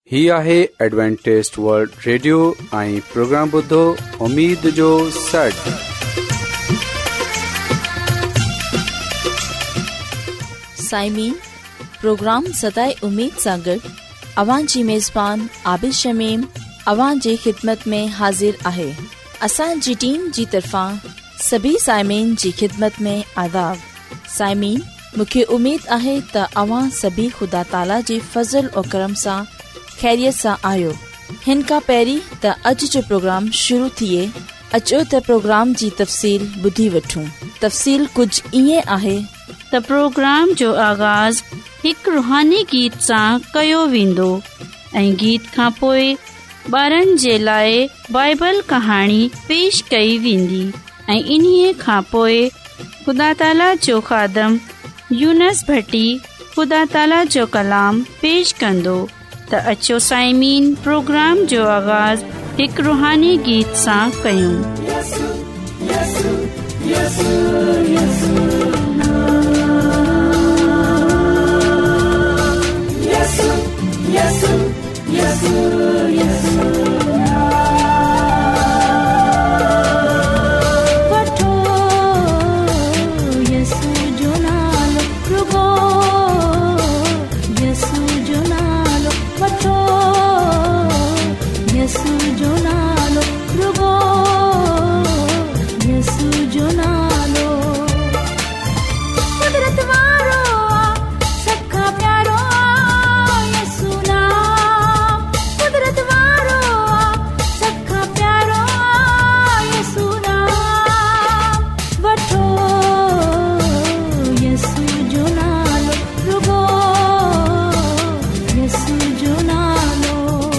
ही आहे Adventist world radio ऐं प्रोग्राम ॿुधो उम्मीद जो सॾ। साइमीन, प्रोग्राम सदाई उम्मीद सां गॾु अवां जी मेज़बान आबिद शमीम अवां जी ख़िदमत में हाज़िर आहे। असांजी टीम जी तरफ़ां सभी साइमीन जी ख़िदमत में आदाब। साइमीन, मूंखे उम्मीद आहे त अवां सभी ख़ुदा ताला जी फज़ल और करम सां खैरियत सां आहियो। हिन खां पहिरीं त अॼु जो प्रोग्राम शुरू थिए, अचो त प्रोग्राम जी तफ़सील ॿुधी वठूं। तफ़सील कुझु ईअं आहे त प्रोग्राम जो आगाज़ हिकु रुहानी गीत सां कयो वेंदो ऐं गीत खां पोइ ॿारनि जे लाइ बाइबल कहाणी पेश कई वेंदी ऐं इन्हीअ खां पोइ ख़ुदा ताला जो ख़ादम यूनस भट्टी ख़ुदा ताला जो कलाम पेश कंदो। त अचो साइमीन, प्रोग्राम जो आगाज़ हिकु रुहानी गीत सां कयूं। यसु, यसु, यसु, यसु, यसु, यसु, यसु, यसु, वठो यसु जो नालो, रुगो यसु जो नालो, वठो यसु जो नालो, रुगो यसु जो नालो। कुदरत वारो सबका प्यारो यसु नाम, कुदरत वारो सबका प्यारो यसु नाम, वठो यसु जो नालो, रुगो यसु जो नालो।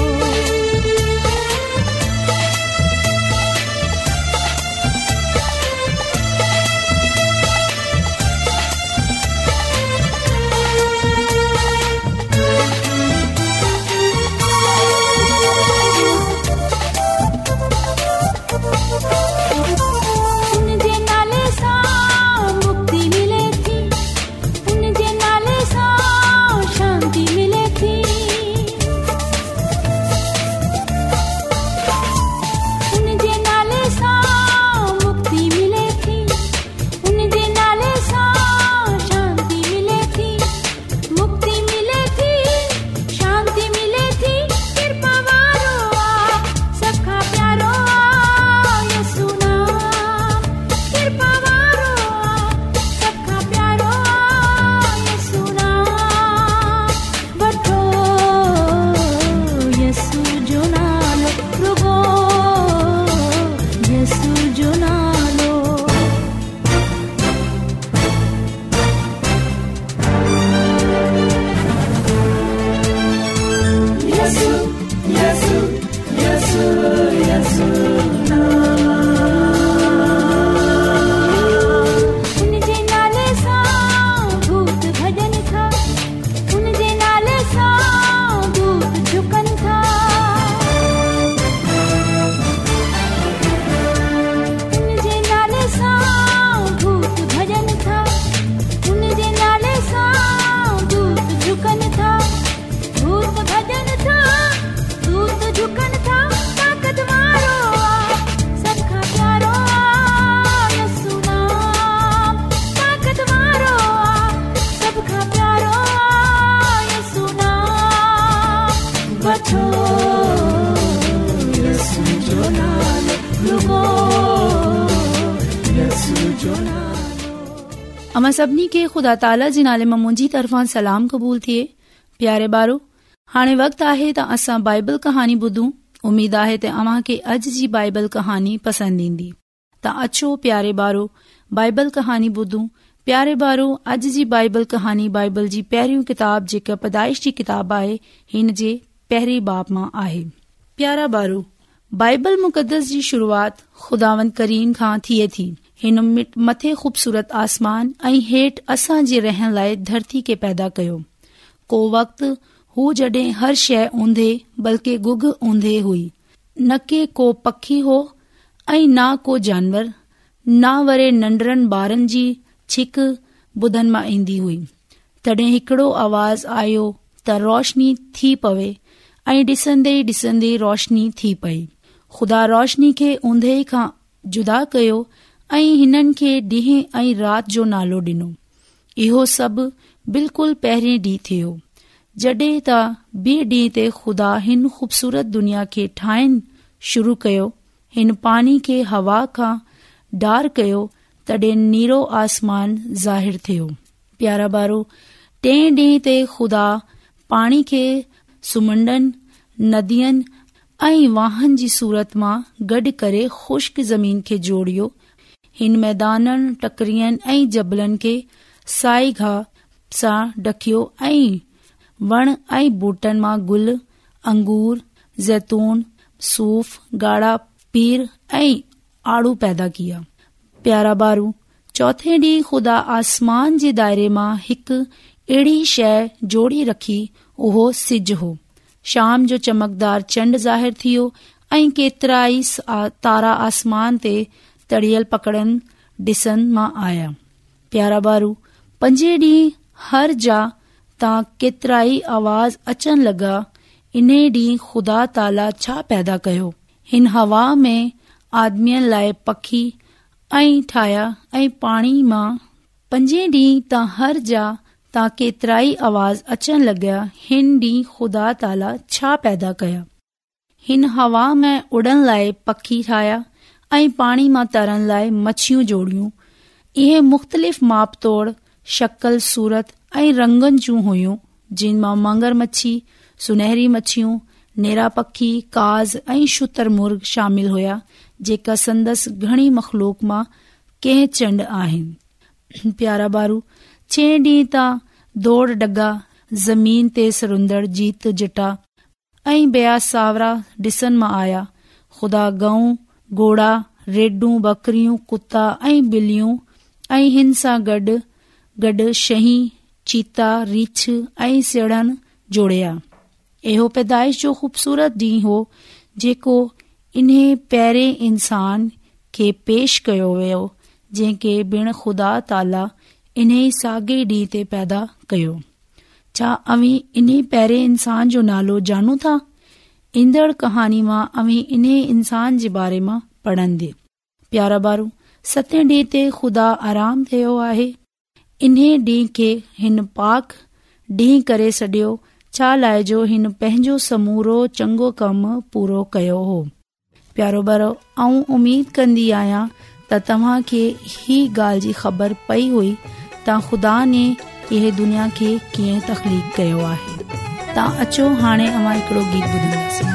उनजे नाले सां मुक्ति मिले थी, उनजे नाले सां शांति मिले थी, उनजे नाले सां मुक्ति मिले थी, उनजे नाले सां शांति मिले थी, मुक्ति मिले थी, शांति मिले थी। कृपा वारो सबका प्यारो यसु नाम, कृपा वारो सबका प्यारो यसु नाम, वठो यसु जो नालो, रुगो यसु जो नालो। यसु, यसु, यसु, यसु उनजे नाले सां भूत भॼन था, उनजे नाले सां भूत झुकन था, उनजे नाले सां भूत भॼन था, उनजे नाले सां भूत झुकन था, भूत भॼन था, भूत झुकन था। ताकत वारो सबका प्यारो यसु नाम, ताकत वारो सबका प्यारो यसु नाम, वठो यसु जो नालो, रुगो यसु जो नालो। अमां सभिनी खे ख़ुदा ताला जे नाले मां मुंहिंजी तरफ़ां सलाम क़बूल थिए। प्यारे ॿारो, हाणे वक़्तु आहे त असां बाइबल कहाणी ॿुधूं। उमीद आहे त अव्हां खे अॼु जी बाइबल कहाणी पसंदि ईंदी। त अचो प्यारे ॿारो, बाइबल कहाणी ॿुधूं। प्यारे ॿारो, अॼु जी बाइबल कहाणी बाइबल जी पहिरियों किताब जेका पैदाइश जी किताब आहे, हिन जे पहिरीं बाब मां आहे। प्यारा ॿारो, बाइबल मुक़दस जी शुरूआत ख़ुदावंद करीम खां थिए थी। हिन मथे ख़ूबसूरत आसमान ऐं हेठि असां जे रहण लाइ धरती खे पैदा कयो। को वक़्तु हू जॾहिं हर शइ ऊंधे बल्कि गुग ऊंधे हुई, न के को पखी हो ऐं न को जानवर, न वरे नंढड़नि ॿारनि जी छिक ॿुधनि मां ईंदी हुई। तॾहिं हिकिड़ो आवाज़ आयो त रोशनी थी पवे ऐं ॾिसंदे ॾिसंदे रोशनी थी पई। ख़ुदा रोशनी खे ऊंधे खां जुदा कयो ऐं हिननि खे ॾींहं ऐं राति जो नालो ॾिनो। इहो सभु बिल्कुलु पहिरें ॾींहुं थियो। जॾहिं त ॿिए ॾींहं ते ख़ुदा हिन ख़ूबसूरत दुनिया खे ठाहिण शुरू कयो, हिन पानी खे हवा खां डार कयो, तॾहिं नीरो आसमान ज़ाहिर थियो। प्यारा ॿारो, टें ॾींहं ते ख़ुदा पाणी खे सुमंडनि, नदियुनि ऐं वाहन जी सूरत मां गॾु करे ख़ुश्क ज़मीन खे जोड़ियो। हिन मैदाननि, टकरियुनि ऐं जबलनि खे साई घाह सां ढकियो ऐं वण ऐं बूटनि मां गुल, अंगूर, ज़ैतून, सूफ़, ॻाढ़ा पीर ऐं आड़ू पैदा किया। प्यारा ॿारू, चौथे ॾींहुं ख़ुदा आसमान जे दायरे मां हिकु अहिड़ी शइ जोड़ी रखी, उहो सिज हो। शाम जो चमकदार चंड ज़ाहिर थियो ऐं केतिरा ई तारा आसमान ते तड़ियल पकड़नि ॾिसण मां आया। प्यारा ॿारू, पंजे ॾींहुं हर जा तां केतिरा ई आवाज़ अचण लॻा। इन ॾींहुं ख़ुदा ताला छा पैदा कयो? हिन हवा में आदमियुनि लाइ पखी ऐं ठाहिया ऐं पाणी मां। पंजे ॾींहुं तां हर जा तां केतिरा ई आवाज़ अचण लॻा। हिन ॾींहुं ख़ुदा ताला छा पैदा कया? हिन हवा में उड़न लाइ पखी ठाहिया ऐं पाणी मां तरण लाइ मच्छियूं जोड़ियूं। इहे मुख़्तलिफ़ माप तोड़, शक्ल, सूरत ऐं रंगनि जूं हुयूं, जिन मां मगर मच्छी, सुनहरी मच्छियूं, नेरा पखी, काज़ ऐं शुतरमुर्ग शामिल हुया, जेका संदसि घणी मख़लूक मां कंहिं चंड आहिनि। प्यारा ॿारू, छह ॾींहं तां दौड़ डगा, ज़मीन ते सरुंदड़, जीत जटा ऐं ॿिया सावरा ॾिसण मां आया। ख़ुदा गऊं, घोड़ा, रेडूं, बकरियूं, कुता ऐं ॿिलियूं ऐं हिन सां गॾु गॾु शहीं, चीता, रीछ ऐं सिड़नि जोड़िया। इहो पैदाइश जो ख़ूबसूरत ॾींहुं हो, जेको इन्हे पहिरें इंसान खे पेश कयो वियो, जंहिंखे बिन ख़ुदा ताला इन्हे साॻे ॾींहं ते पैदा कयो। छा अवी इन्हे पहिरें इंसान जो नालो ॼाणूं था? ईंदड़ कहानी मां अवी इन्हे इंसान जे बारे मां पढ़ंदे। प्यारा ॿारू, सतें ॾींहं ते ख़ुदा आराम थियो आहे। इन्हे ॾींहं खे हिन पाक ॾींहुं करे छॾियो, छा लाइ जो हिन पंहिंजो समूरो चङो कमु पूरो कयो हो। प्यारो ॿारो, आऊं उमीद कंदी आहियां त तव्हां खे ही ॻाल्हि जी ख़बर पई हुई त ख़ुदा ने इहे दुनिया खे कीअं तख़लीक़ कयो आहे। तव्हां अचो, हाणे अवां हिकिड़ो गीत ॿुधंदासीं।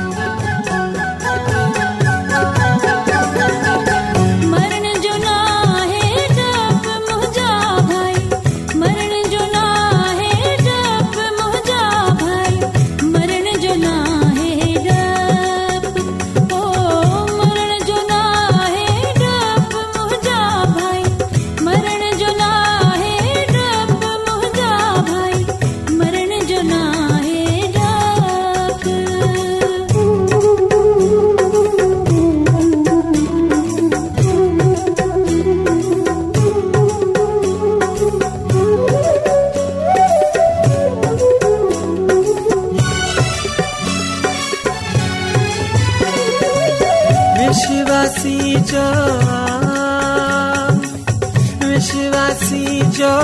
विश्वासी जो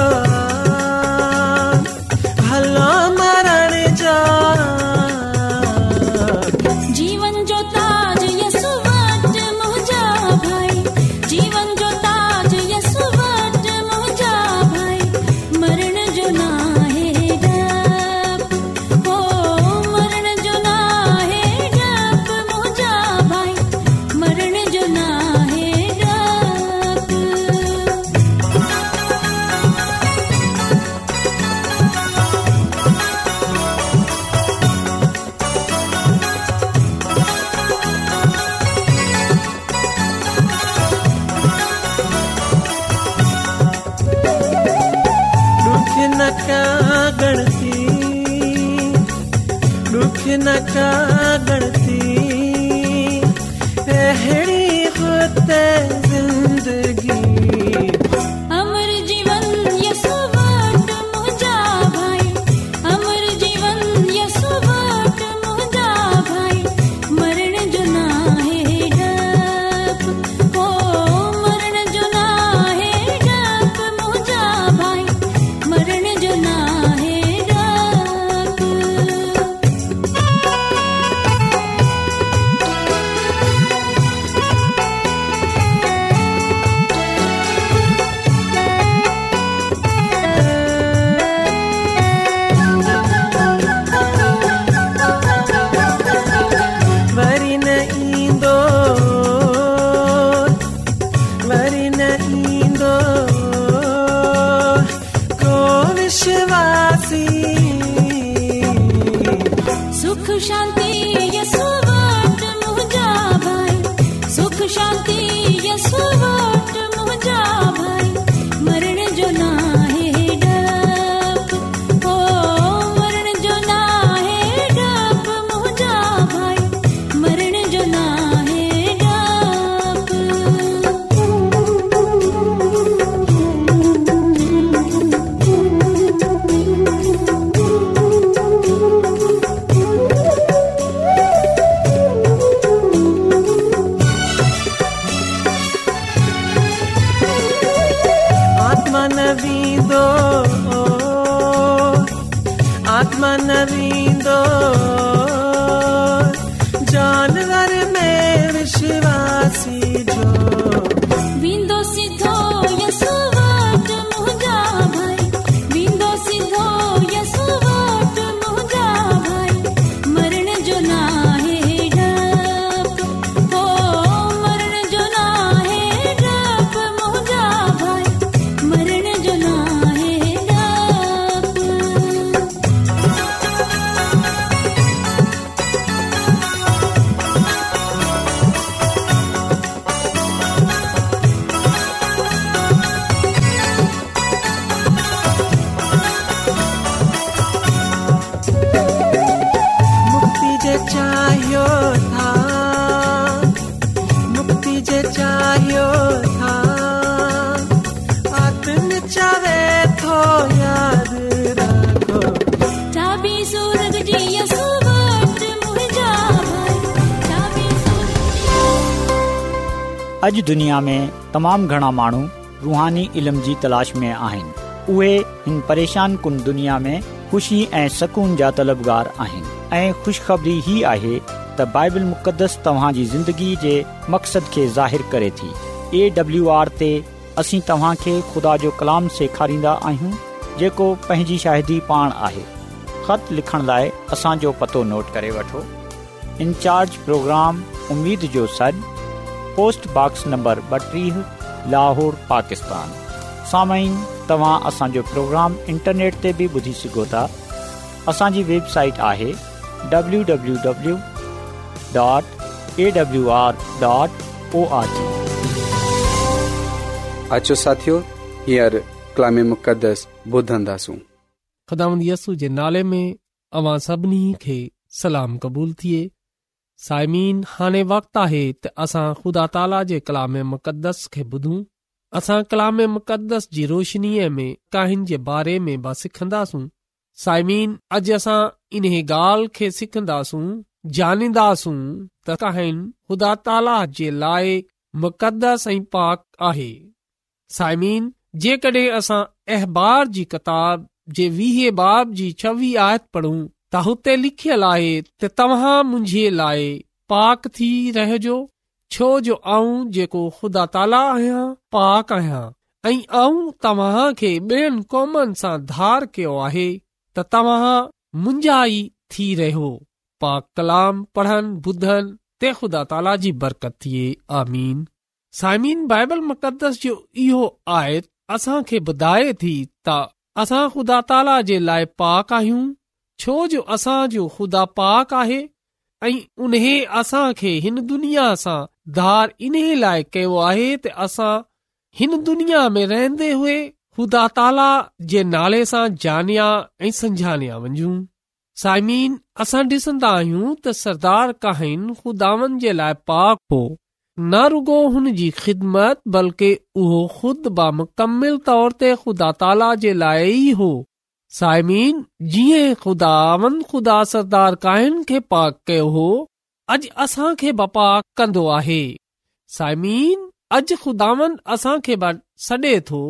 भलो मरण जो जीवन जो ताज यसु वट मुझा भाई, जीवन जो ताज यसु वट मुझा भाई, मरण जो ना है डप, ओ मरण जो ना है डप मुझा भाई, मरण जो ना न का गणती अहिड़ी होते जिंदगी, अमर जीवन यसु वट मुझा भाई, अमर जीवन यसु वट मुझा यसु वट मुंहिंजा भाई, सुख शांति यसु वट मुंहिंजा भाई, मरण जो नाहे डप, ओ मरण जो नाहे डप मुंहिंजा भाई, मरण जो नाहे डप। आत्मा नवींदो, जानवर में विश्वासी जो वींदो सिधो यसु वट मुंहिंजा भाई, वींदो सिधो यसु वट मुंहिंजा भाई, मरण जो नाहे डप, ओ मरण जो नाहे डप मुंहिंजा भाई, मरण जो नाहे डप। मुक्ति जे चाहियो था, मुक्ति जे चाहियो था, आत्म चावे थो याद रखो, चाबी सूरज जी यसु वट मुंहिंजा भाई, चाबी अॼु दुनिया में तमामु घणा माण्हू रूहानी इल्म जी तलाश में आहिनि। उहे हिन परेशान कुन दुनिया में ख़ुशी ऐं सकून जा तलबगार आहिनि ऐं ख़ुशख़बरी ही आहे त बाइबल मुक़दस तव्हां जी ज़िंदगी जे मक़सद खे ज़ाहिर करे थी। AWR ते असीं तव्हां खे ख़ुदा जो कलाम सेखारींदा आहियूं जेको पंहिंजी शाहिदी पाण आहे। ख़त लिखण लाइ असांजो पतो नोट करे वठो। इंचार्ज प्रोग्राम उम्मीद जो सॾ, post box number 32, Lahore, Pakistan. सामाईन, तव्हां असांजो प्रोग्राम इंटरनेट ते बि ॿुधी सघो था। असांजी वेबसाइट आहे www.awr.org। अचो साथियो, हींअर कलाम मुक़दस ॿुधंदासूं। ख़ुदावंद यसू जे नाले में अवां सभिनी खे सलाम क़बूल थिए। साइमीन, हाणे वक़्तु आहे त असां ख़ुदा ताला जे कलाम मुक़दस खे ॿुधूं। असां कलाम मुक़दस जी रोशनीअ में काहिन जे बारे में बि सिखंदासूं। साइमीन, अॼु असां इन ॻाल्हि खे सिखंदासूं, ॼाणींदासूं त काहिन ख़ुदा ताला जे लाइ मुक़दस ऐं पाक आहे। साइमीन, जेकॾहिं असां अहबार जी किताब जे 20 बाब जी 26 आयत पढ़ूं त हुते लिखियल आहे त तव्हां मुंहिंजे लाइ पाक थी रहिजो, छो जो आऊं जेको ख़ुदा ताला आहियां पाक आहियां ऐं आऊं तव्हां खे ॿियनि क़ौमनि सां धार कयो आहे त तव्हां मुंहिंजा ई थी रहियो। पाक कलाम पढ़नि ॿुधनि ते ख़ुदा ताला जी बरकत थिए। आमीन। साइमीन, बाइबल मुक़दस जो इहो आयत असां खे ॿुधाए थी त असां ख़ुदा ताला जे लाइ पाक आहियूं, छो जो असां जो ख़ुदा पाक आहे ऐं उन्हे असां खे हिन दुनिया सां धार इन लाइ कयो आहे त असां हिन दुनिया में रहंदे हुए ख़ुदा ताला जे नाले सां जानिया ऐं संजानिया वञूं। साइमीन, असां ॾिसंदा आहियूं त सरदार काहिन ख़ुदावन जे लाइ पाक हो। न रुगो हुन जी ख़िदमत बल्कि उहो ख़ुद बामुकम्मिल तौर ते ख़ुदा ताला जे लाइ ई हो। साइमीन, जीअं ख़ुदा सरदार काहिन खे पाक कयो हो, अॼु असां खे पाक कंदो आहे। साइमीन, अॼु ख़ुदावन असां खे सॾे थो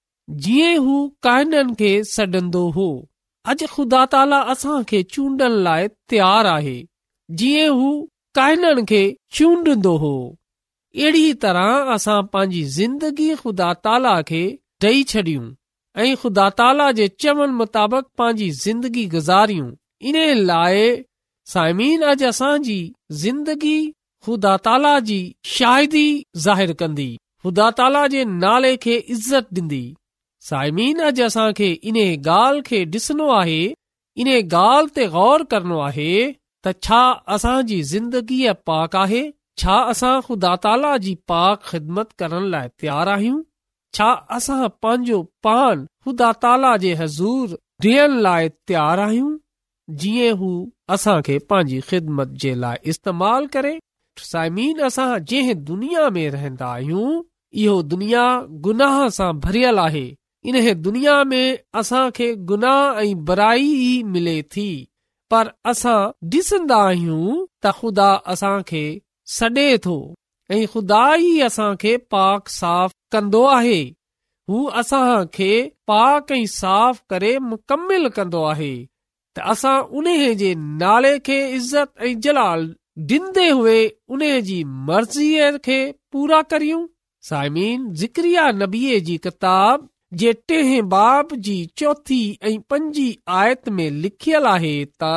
जीअं हू काहिननि खे सॾंदो हो। अॼु ख़ुदा ताला असां खे चूंडण लाइ तयार आहे जीअं हू काहिननि खे चूंडंदो हो। अहिड़ी तरह असां पंहिंजी ज़िंदगी ख़ुदा ताला खे ॾेई छॾियूं ऐं ख़ुदा ताला जे चवण मुताबिक़ पंहिंजी ज़िंदगी गुज़ारियूं। इन लाइ साइमीन, अॼु असांजी ज़िंदगी ख़ुदा ताला जी शाहिदी ज़ाहिर कंदी, ख़ुदा ताला जे नाले खे इज़त ॾींदी। साइमीन, अॼु असां खे इन ॻाल्हि खे ॾिसणो आहे, इन ॻाल्हि ते गौर करणो आहे त त छा असांजी ज़िंदगीअ पाक आहे? छा असां ख़ुदा ताला जी पाक ख़िदमत करण लाइ तयार आहियूं? छा असां पंहिंजो पान ख़ुदा ताला जे हज़ूर ॾियण लाइ तयार आहियूं, जीअं हू असांखे पंहिंजी ख़िदमत जे लाइ इस्तेमाल करे? साइमीन, असां जंहिं दुनिया में रहंदा आहियूं, इहो दुनिया गुनाह सां भरियल आहे। इन दुनिया में असांखे गुनाह ऐं बुराई ई मिले थी, पर असां ॾिसंदा आहियूं त ख़ुदा असांखे सॾे थो ऐं ख़ुदा ई असांखे पाक साफ़ कंदो आहे। हू असांखे पाक ऐं साफ़ करे मुकमिल कंदो आहे त असां उन जे नाले खे इज़त ऐं जलाल ॾींदे हुए उन जी मर्ज़ीअ खे पूरा करियूं। साइमीन, ज़िक्रिया नबीअ जी किताब जे 3 बाब जी 4 ऐं 5 आयत में लिखियल आहे त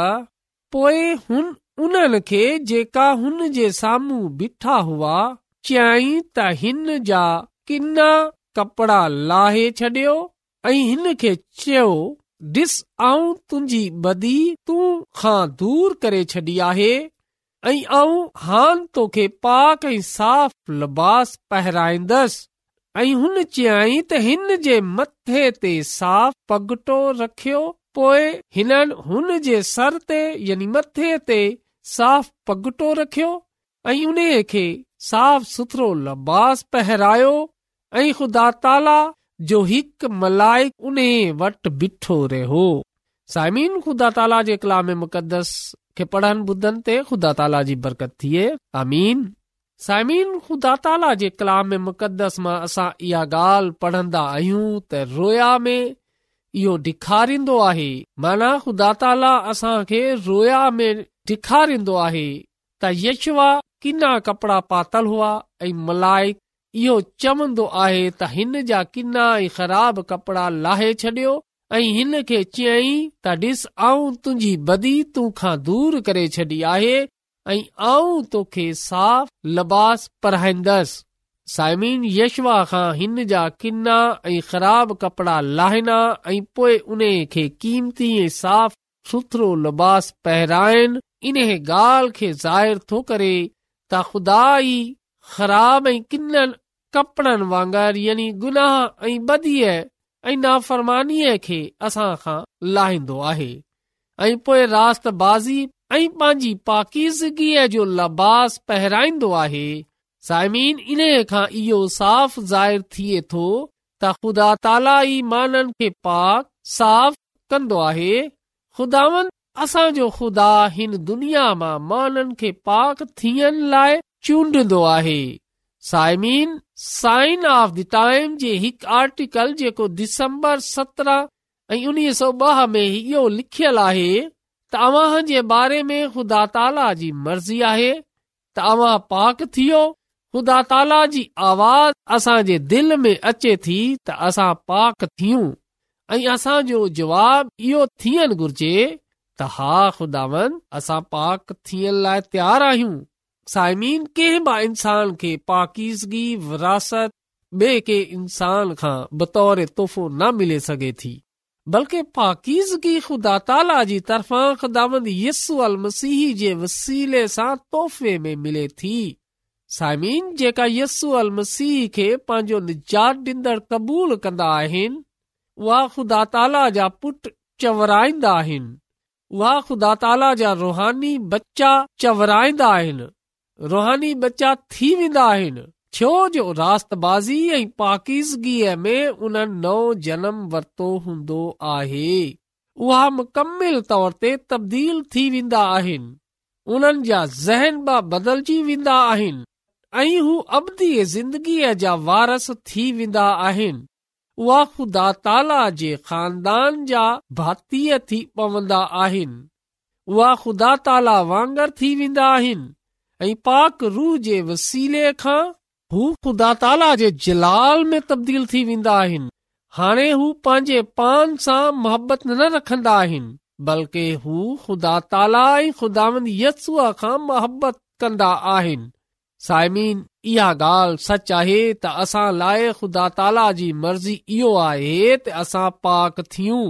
पोइ हुन उन्हनि खे जेका हुन जे साम्हूं बीठा हुआ चयाईं त हिन जा किना कपड़ा लाहे छॾियो ऐं हिन खे चयो, ॾिस, आऊं तुंहिंजी बदी तूं खां दूर करे छॾी आहे ऐं आऊं हान तोखे पाक ऐं साफ़ लिबास पहिराईंदसि। ऐं हुन चयाईं त हिन जे मथे ते साफ़ पगटो रखियो। पोइ हिननि हुन जे सर ते यानी मथे ते साफ़ पगटो रखियो ऐं उन खे साफ़ सुथरो लिबास पहिरायो ऐं ख़ुदा ताला जो हिकु मलाइक उन वटि बीठो रहियो। साइमीन, ख़ुदा ताला जे कलाम मुक़दस खे पढ़नि ॿुधनि ते ख़ुदा ताला जी बरकत थिए। आमीन। साइमीन, ख़ुदा ताला जे कलाम मुक़दस मां असां इहा ॻाल्हि पढ़ंदा आहियूं त रोया में इहो ॾेखारींदो आहे, माना ख़ुदा ताला असांखे रोया में ॾेखारींदो आहे त यशवा किना कपड़ा पातल हुआ ऐं मलाइक इहो चवंदो आहे त हिन जा किना ऐं ख़राब कपड़ा लाहे छॾियो ऐं हिन खे चयईं त ॾिस, आऊं तुंहिंजी बदी तूं खां दूर करे छॾी आहे ऐं आऊं तोखे साफ़ लिबास पहिराईंदसि। साइमीन, यशवा खां हिन जा किना ऐं ख़राब कपड़ा लाहिना ऐं पोइ उन खे क़ीमती ऐं साफ़ सुथरो लिबास पहिराइनि, इन ॻाल्हि खे ज़ाहिर थो करे त ख़ुदा ई ख़राब ऐं किननि कपड़नि वांगुरु यानी गुनाह ऐं बदीअ ऐं नाफ़रमानीअ खे असां खां लाहींदो आहे ऐं पोइ रास्तबाज़ी ऐं पंहिंजी पाकीज़गीअ जो लिबास पहिराईंदो आहे। साइमीन, इन खां इहो साफ़ ज़ाहिर थिए थो त ख़ुदा ताला ई माननि खे पाक साफ़ कंदो आहे। ख़ुदावंद असांजो ख़ुदा हिन दुनिया मां माननि खे पाक थियण लाइ चूंडंदो आहे। साइमीन, साइन ऑफ द टाइम जे हिकु आर्टिकल जेको दिसंबर 17 ऐं 1902 में इहो लिखियल आहे त अव्हां जे बारे में ख़ुदा ताला जी मर्ज़ी आहे त अव्हां पाक थियो। ख़ुदा ताला जी आवाज़ असांजे दिल में अचे थी त असां पाक थियूं ऐं असांजो जवाब इहो थियणु घुर्जे त हा ख़ुदावंद, असां पाक थियण लाइ तयार आहियूं। साइमीन, कंहिं बि इंसान खे पाकीज़गी विरासत ॿिए के इंसान खां बतौर तोहफ़ो न मिले सघे थी, बल्कि पाकीज़गी ख़ुदा ताला जी तरफ़ां ख़ुदावंद यसू अल मसीह जे वसीले सां तोहफ़े में मिले थी। साइमीन, जेका यसू अल मसीह खे पंहिंजो निजात ॾींदड़ क़बूल कंदा आहिनि, उहा ख़ुदा ताला जा पुट चवराईंदा आहिनि। उहा ख़ुदा ताला जा रूहानी बच्चा चवराईंदा आहिनि, रूहानी बच्चा थी वेंदा आहिनि, छो जो रास्तबाज़ी ऐं पाकीज़गीअ में उन्हनि नओं जनम वरितो हूंदो आहे। उहा मुकमिल तौर ते तब्दील थी वेंदा आहिनि, उन्हनि जा ज़हन बि बदिलजी वेंदा आहिनि ऐं हू अबदी ज़िंदगीअ जा वारस थी वेंदा आहिनि। उहा ख़ुदा ताला जे ख़ानदान जा भातीअ थी पवंदा आहिनि। उहा ख़ुदा ताला वांगुरु थी वेंदा आहिनि ऐं पाक रूह जे वसीले खां हू ख़ुदा ताला जे जलाल में तब्दील थी वेंदा आहिनि। हाणे हू पंहिंजे पान सां मोहबत न रखंदा आहिनि, बल्कि हू ख़ुदा ताला ऐं ख़ुदावंद यसुअ खां मोहबत कंदा आहिनि। साइमीन, इहा ॻाल्हि सच आहे त असां लाइ ख़ुदा ताला जी मर्ज़ी इहो आहे त असां पाक थियूं।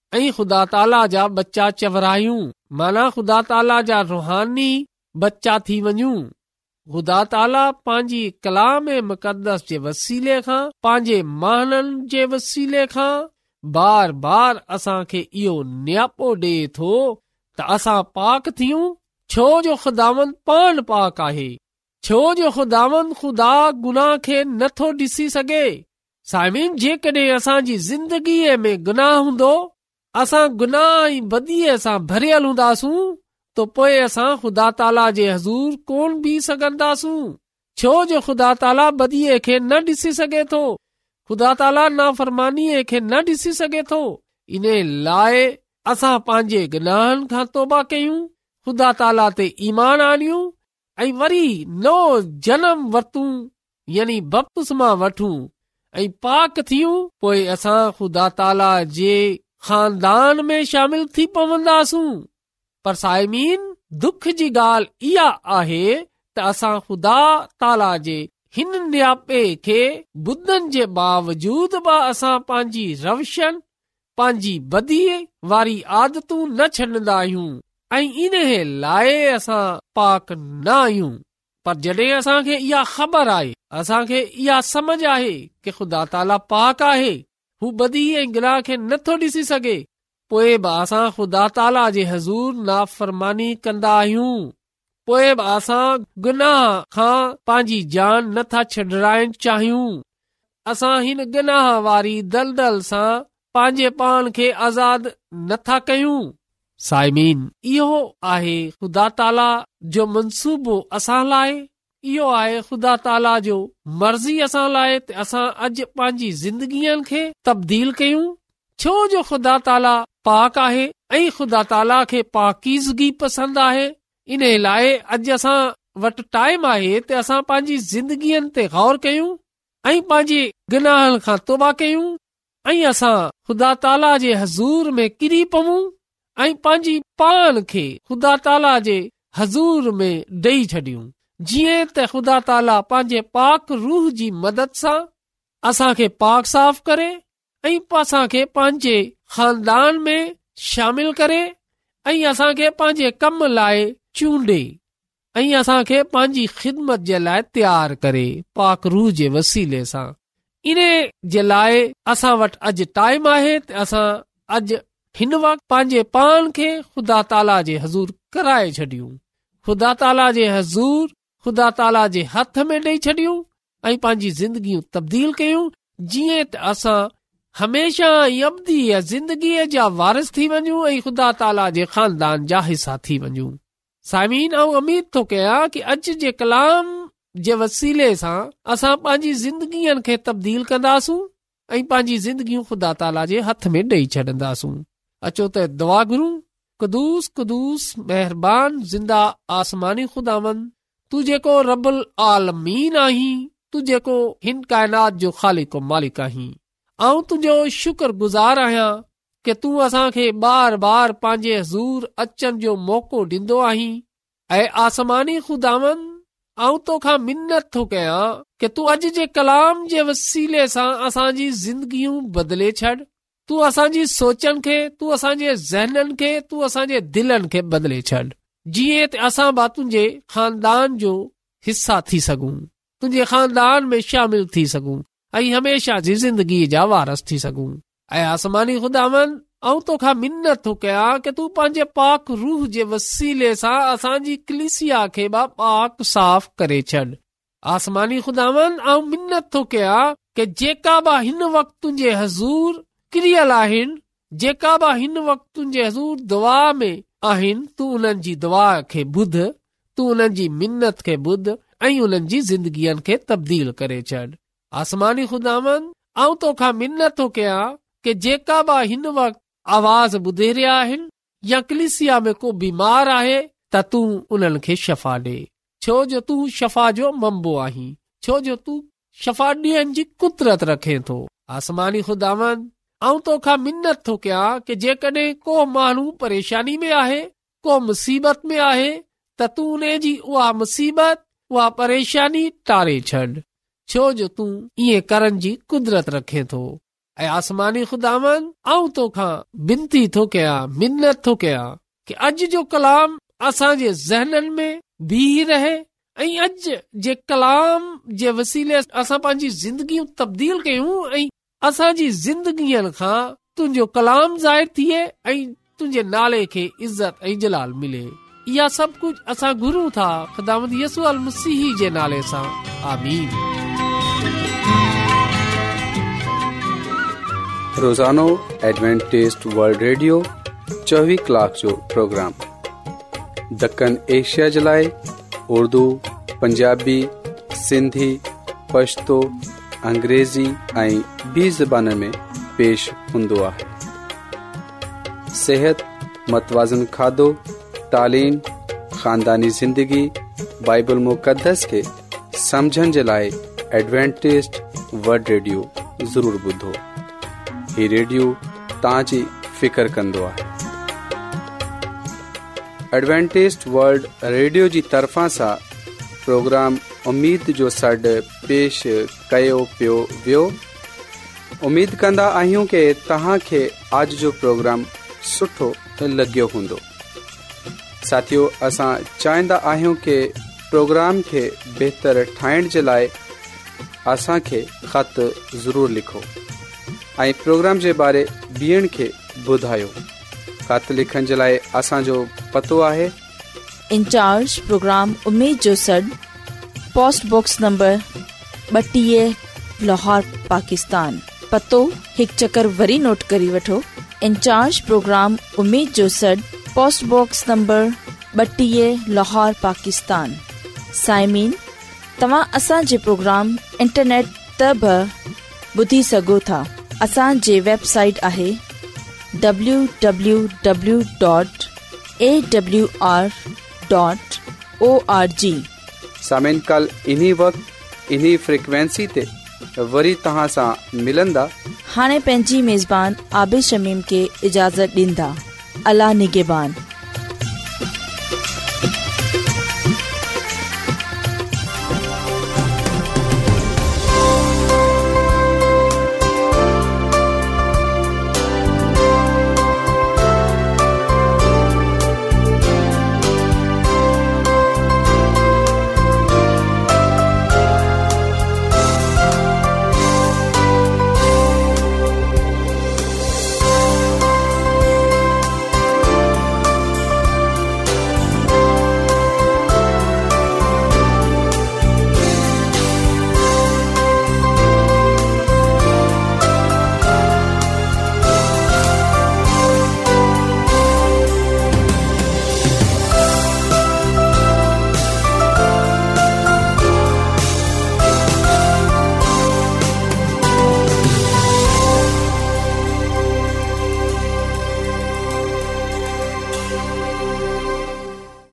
ऐं ख़ुदा ताला जा बच्चा चवरायूं, माना ख़ुदा ताला जा रुहानी बच्चा थी वञूं। ख़ुदा ताला पंहिंजी कलाम मुक़दस जे वसीले खां, पंहिंजे महाननि जे वसीले खां बार बार असांखे इहो नियापो ॾे थो त असां पाक थियूं, छो जो ख़ुदावंद पान पाक आहे, छो जो ख़ुदावंद ख़ुदा गुनाह खे नथो ॾिसी सघे। साइमिन, जेकॾहिं असांजी ज़िंदगीअ में गुनाह हूंदो, असां गुनाह ऐं बदीअ सां भरियल हूंदासूं, तो पोइ असां ख़ुदा ताला जे हज़ूर कोन बीह सघंदासूं, छो जो ख़ुदा ताला बदीअ खे न ॾिसी सघे थो, ख़ुदा ताला नाफ़रमानीअ खे न ॾिसी सघे थो। इन लाइ असां पंहिंजे गुनाहनि खां तौबा कयूं, ख़ुदा ताला ते ईमान आणियूं ऐं वरी नओ जनम वरतूं, यानी बपतिस्मा वठूं ऐं पाक थियूं। पोइ असां ख़ुदा ताला जे ख़ानदान में शामिल थी पवंदासूं। पर साइमीन, दुख जी ॻाल्हि इहा आहे त असां ख़ुदा ताला जे हिन नियापे खे ॿुधण जे बावजूद बि असां पंहिंजी रवशनि, पंहिंजी बदीअ वारी आदतूं न छॾंदा आहियूं ऐं इन लाइ असां पाक न आहियूं। पर जॾहिं असांखे इहा ख़बर आहे, असांखे इहा समझ आहे कि ख़ुदा ताला पाक आहे, हू बदीअ ऐं गुनाह खे नथो ॾिसी सघे, पोइ बि असां ख़ुदा ताला जे हज़ूर नाफ़रमानी कंदा आहियूं, पोइ बि असां गुनाह खां पंहिंजी जान नथा छॾाइण चाहियूं। असां हिन गुनाह वारी दलदल सां पंहिंजे पान खे आज़ाद नथा कयूं। साइमीन, इहो आहे ख़ुदा ताला जो मंसूबो असां लाइ, इहो आहे ख़ुदा ताला जो मर्ज़ी असां लाइ त असां अॼु पंहिंजी ज़िंदगीअ खे तब्दील कयूं, छो जो ख़ुदा ताला पाक आहे ऐं ख़ुदा ताला खे पाकीज़गी पसंदि आहे। इन लाइ अॼु असां वटि टाइम आहे त असां पंहिंजी ज़िंदगीअ ते गौर कयूं ऐं पंहिंजे गुनाहनि खां तौबा कयूं ऐं असां ख़ुदा ताला जे हज़ूर में किरी पवूं ऐं पंहिंजी पान खे ख़ुदा ताला जे हज़ूर में ॾेई छॾियूं, जीअं त ख़ुदा ताला पंहिंजे पाक रूह जी मदद सां असांखे पाक साफ़ करे ऐं असांखे पंहिंजे ख़ानदान में शामिल करे ऐं असांखे पंहिंजे कम लाइ चूंडे ऐं असांखे पंहिंजी ख़िदमत जे लाइ तयार करे पाक रूह जे वसीले सां। इन जे लाइ असां वटि अॼु टाइम आहे त असां अॼु हिन वक़्तु पंहिंजे पान खे ख़ुदा ताला जे हज़ूर कराए छॾियूं, ख़ुदा ताला जे हज़ूर ख़ुदा ताला जे हथ में ॾेई छॾियूं ऐं पंहिंजी ज़िंदगियूं तब्दील कयूं, जीअं त असां हमेशा अबदी ज़िंदगीअ जा वारिस थी वञूं ऐं ख़ुदा ताला जे ख़ानदान जा हिसा थी वञूं। साइमीन, ऐं उमीद थो कयां कि अॼु जे कलाम जे वसीले सां असां पंहिंजी ज़िंदगीअ खे तब्दील कंदासूं ऐं पंहिंजी ज़िंदगियूं ख़ुदा ताला जे हथ में ॾेई छॾंदासूं। अचो त दुआ घुरूं। कुदूस कुदूस मेहरबान ज़िंदा आसमानी ख़ुदावंद, तू जेको रब्बुल आलमीन आहीं, तू जेको हिन काइनात जो ख़ालिक मालिक आहीं, आऊं तुंहिंजो शुक्रगुज़ार आहियां कि तूं असांखे बार बार पंहिंजे हज़ूर अचण जो मौक़ो ॾींदो आहीं। ऐं आसमानी ख़ुदावंद, आऊं तोखां मिन्नत थो कयां कि तूं अॼु जे कलाम जे वसीले सां असांजी ज़िंदगियूं बदिले छॾ। तू असांजी सोचनि खे, तू असांजे ज़हननि खे, तू असांजे दिलनि खे बदिले छॾ, जीअं त असां बि तुंहिंजे ख़ानदान जो हिस्सा थी सघूं, तुंहिंजे ख़ानदान में शामिल थी सघूं ऐं हमेशा जी ज़िंदगी जा वारस थी सघूं। ऐं आसमानी ख़ुदावंद, आऊं तोखां मिन्नत थो कयां कि तूं पंहिंजे पाक रूह जे वसीले सां असांजी कलीसिया खे बि पाक साफ़ करे छॾ। आसमानी ख़ुदावंद, आऊं मिन्नत थो कयां कि जेका बि हिन वक़्तु तुंहिंजे हज़ूर किरियल आहिनि, जेका बि हिन वक़्तु तुंहिंजे हज़ूर दुआ में आहिनि, तूं उन्हनि जी दुआ खे ॿुध, तूं उन्हनि जी मिन्नत खे ॿुध ऐं उन्हनि जी ज़िंदगीअ खे तब्दील करे छॾ। आसमानी ख़ुदावंद, आऊं तोखां मिन्नत थो कयां कि जेका बि हिन वक़्तु आवाज़ ॿुधे रहिया आहिनि या कलीसिया में को बीमार आहे, त तूं उन्हनि खे शफ़ा ॾे, छो जो तूं शफ़ा जो मंबो आहीं, छो जो तूं शफ़ा ॾियण जी कुदरत रखे थो। आसमानी ख़ुदावंद, आऊं तोखां मिन्नत थो कयां कि जेकॾहिं को माण्हू परेशानी में आहे, को मुसीबत में आहे, त तूं उन जी उहा मुसीबत, उहा परेशानी टारे छॾ, छो जो तूं ईअं करण जी कुदरत रखे थो। ऐं आसमानी ख़ुदावन आऊं तोखां बिनती थो कयां, मिन्नत थो कयां कि अॼु जो कलाम असांजे ज़हननि में बीह रहे ऐं अॼु जे कलाम जे वसीले असां पंहिंजी ज़िंदगियूं तब्दील कयूं ऐं असांजी ज़िंदगीअ खां तुंहिंजो कलाम ज़ाहिर थिए ऐं तुंहिंजे नाले खे इज़त ऐं जलाल मिले। इहा सभु कुझु असां घुरूं था ख़ुदावंद यसू अल मसीह जे नाले सां, आमीन। रोज़ानो एडवेंटिस्ट वर्ल्ड रेडियो 24 कलाक जो प्रोग्राम दक्कन एशिया जे लाइ उर्दू, पंजाबी, सिंधी, पश्तो, अंग्रेज़ी ऐं ॿी ज़बान में पेश हूंदो आहे। सेहत, मतवाज़न खाधो, तालीम, ख़ानदानी ज़िंदगी, बाइबल मुक़दस खे समझण जे लाइ एडवेंटिस्ट वर्ल्ड रेडियो ज़रूर ॿुधो। ही रेडियो तव्हांजी फिकर कंदो आहे। एडवेंटिस्ट वर्ल्ड रेडियो जी तरफ़ां सां प्रोग्राम उम्मीद जो सॾु पेश कयो पियो वियो। उम्मीद कंदा आहियूं कि तव्हांखे अॼु जो प्रोग्राम सुठो लॻियो हूंदो। साथियो, असां चाहींदा आहियूं कि प्रोग्राम खे बहितर ठाहिण जे लाइ असांखे ख़त ज़रूरु लिखो ऐं प्रोग्राम जे बारे ॿियनि खे ॿुधायो। ख़त लिखण जे लाइ असांजो पतो आहे इंचार्ज प्रोग्राम उम्मीद जो सॾु, post box number 32 Lahore Pakistan. पतो हिकु चकर वरी नोट करी वठो। इंचार्ज प्रोग्राम उम्मीद जो सॾु, post box number 32 Lahore Pakistan. साइमीन, तव्हां असांजे प्रोग्राम इंटरनेट ते बि ॿुधी सघो था। असांजे वेबसाइट आहे www.awr.org। सामिन कल इन्ही वक्त इन्ही फ्रिक्वेंसी ते वरी तव्हां सां मिलंदा। हाणे पंहिंजी मेज़बान आबिद शमीम खे इजाज़त ॾींदा। अल्लाह निगहबान।